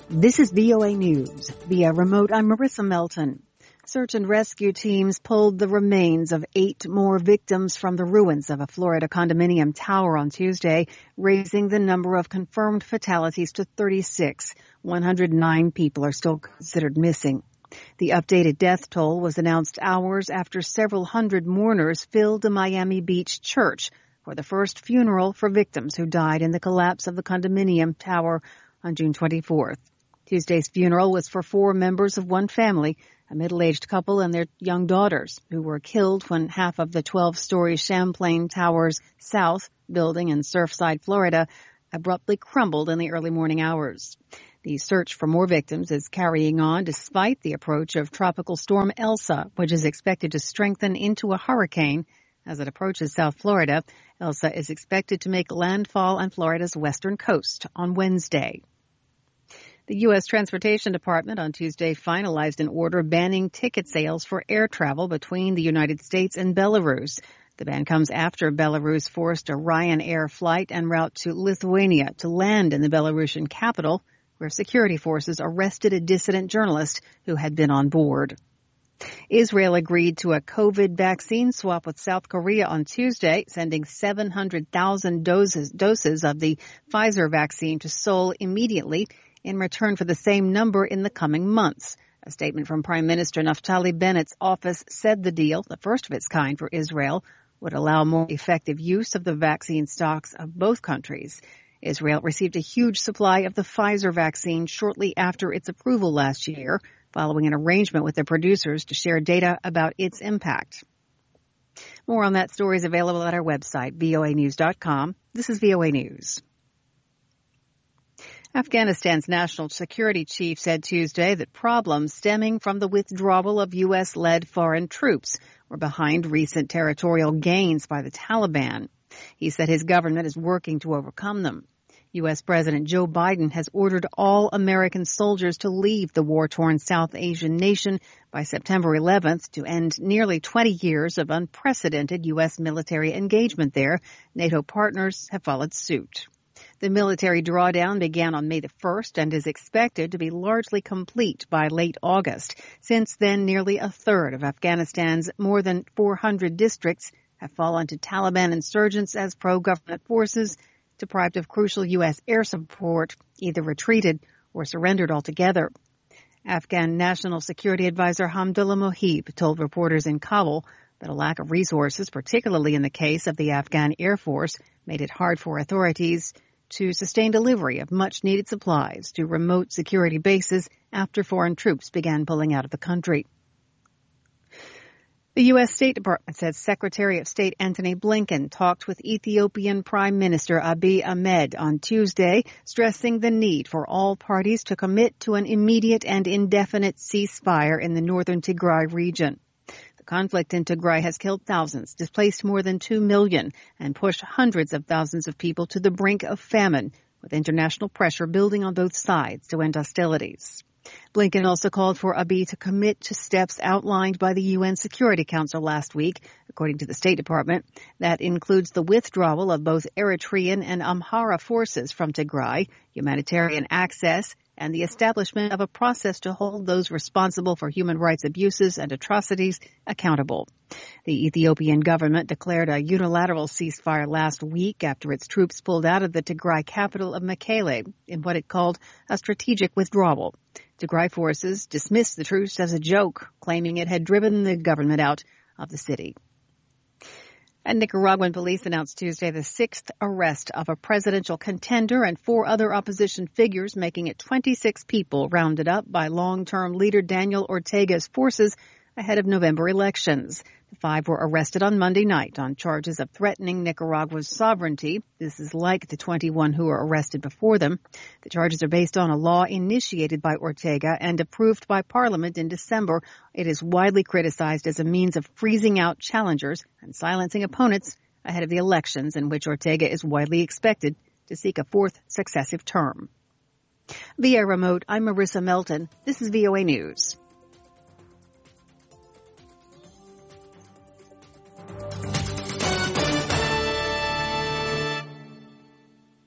This is VOA News. Via remote, I'm Marissa Melton. Search and rescue teams pulled the remains of 8 more victims from the ruins of a Florida condominium tower on Tuesday, raising the number of confirmed fatalities to 36. 109 people are still considered missing. The updated death toll was announced hours after several hundred mourners filled a Miami Beach church for the first funeral for victims who died in the collapse of the condominium tower on June 24th. Tuesday's funeral was for 4 members of one family, a middle-aged couple and their young daughters, who were killed when half of the 12-story Champlain Towers South building in Surfside, Florida, abruptly crumbled in the early morning hours. The search for more victims is carrying on despite the approach of Tropical Storm Elsa, which is expected to strengthen into a hurricane as it approaches South Florida. Elsa is expected to make landfall on Florida's western coast on Wednesday. The U.S. Transportation Department on Tuesday finalized an order banning ticket sales for air travel between the United States and Belarus. The ban comes after Belarus forced a Ryanair flight en route to Lithuania to land in the Belarusian capital, where security forces arrested a dissident journalist who had been on board. Israel agreed to a COVID vaccine swap with South Korea on Tuesday, sending 700,000 doses of the Pfizer vaccine to Seoul immediately in return for the same number in the coming months. A statement from Prime Minister Naftali Bennett's office said the deal, the first of its kind for Israel, would allow more effective use of the vaccine stocks of both countries. Israel received a huge supply of the Pfizer vaccine shortly after its approval last year, following an arrangement with the producers to share data about its impact. More on that story is available at our website, voanews.com. This is VOA News. Afghanistan's national security chief said Tuesday that problems stemming from the withdrawal of U.S.-led foreign troops were behind recent territorial gains by the Taliban. He said his government is working to overcome them. U.S. President Joe Biden has ordered all American soldiers to leave the war-torn South Asian nation by September 11th to end nearly 20 years of unprecedented U.S. military engagement there. NATO partners have followed suit. The military drawdown began on May the 1st and is expected to be largely complete by late August. Since then, nearly a third of Afghanistan's more than 400 districts have fallen to Taliban insurgents as pro-government forces, deprived of crucial U.S. air support, either retreated or surrendered altogether. Afghan National Security Advisor Hamdullah Mohib told reporters in Kabul that a lack of resources, particularly in the case of the Afghan Air Force, made it hard for authorities to sustain delivery of much-needed supplies to remote security bases after foreign troops began pulling out of the country. The U.S. State Department says Secretary of State Antony Blinken talked with Ethiopian Prime Minister Abiy Ahmed on Tuesday, stressing the need for all parties to commit to an immediate and indefinite ceasefire in the northern Tigray region. The conflict in Tigray has killed thousands, displaced more than 2 million, and pushed hundreds of thousands of people to the brink of famine, with international pressure building on both sides to end hostilities. Blinken also called for Abiy to commit to steps outlined by the UN Security Council last week, according to the State Department. That includes the withdrawal of both Eritrean and Amhara forces from Tigray, humanitarian access, and the establishment of a process to hold those responsible for human rights abuses and atrocities accountable. The Ethiopian government declared a unilateral ceasefire last week after its troops pulled out of the Tigray capital of Mekele in what it called a strategic withdrawal. Tigray forces dismissed the truce as a joke, claiming it had driven the government out of the city. And Nicaraguan police announced Tuesday the 6th arrest of a presidential contender and 4 other opposition figures, making it 26 people rounded up by long-term leader Daniel Ortega's forces ahead of November elections. The 5 were arrested on Monday night on charges of threatening Nicaragua's sovereignty. This is like the 21 who were arrested before them. The charges are based on a law initiated by Ortega and approved by Parliament in December. It is widely criticized as a means of freezing out challengers and silencing opponents ahead of the elections in which Ortega is widely expected to seek a 4th successive term. Via remote, I'm Marissa Melton. This is VOA News.